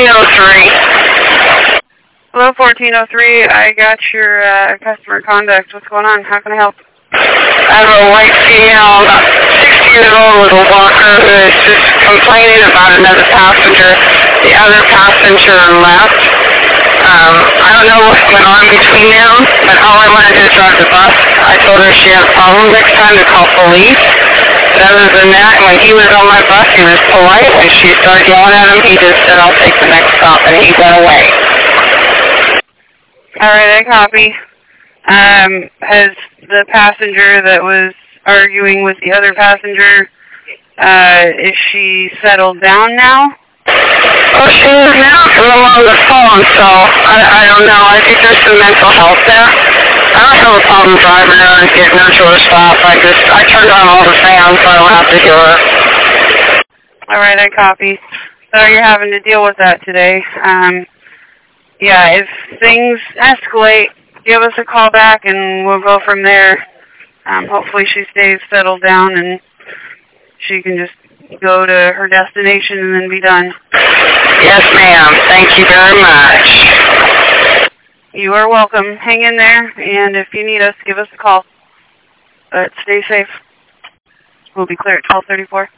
1403. Hello, 1403. I got your customer conduct. What's going on? How can I help? I have a white female, about 60-year-old little walker who is just complaining about another passenger. The other passenger left. I don't know what went on between them, but all I wanted to do is drive the bus. I told her if she had a problem next time to call police. But other than that, when he was on my bus, he was polite. When she started yelling at him, he just said, I'll take the next stop, and he went away. All right, I copy. Has the passenger that was arguing with the other passenger, is she settled down now? Well, she is now a little on the phone, so I don't know. I think there's some mental health there. I don't have a problem driving her and getting her to a stop. I turned on all the fans so I don't have to hear her. All right, I copy. So you're having to deal with that today. Yeah, if things escalate, give us a call back and we'll go from there. Hopefully she stays settled down and she can just go to her destination and then be done. Yes, ma'am. Thank you very much. You are welcome. Hang in there, and if you need us, give us a call. But stay safe. We'll be clear at 12:34.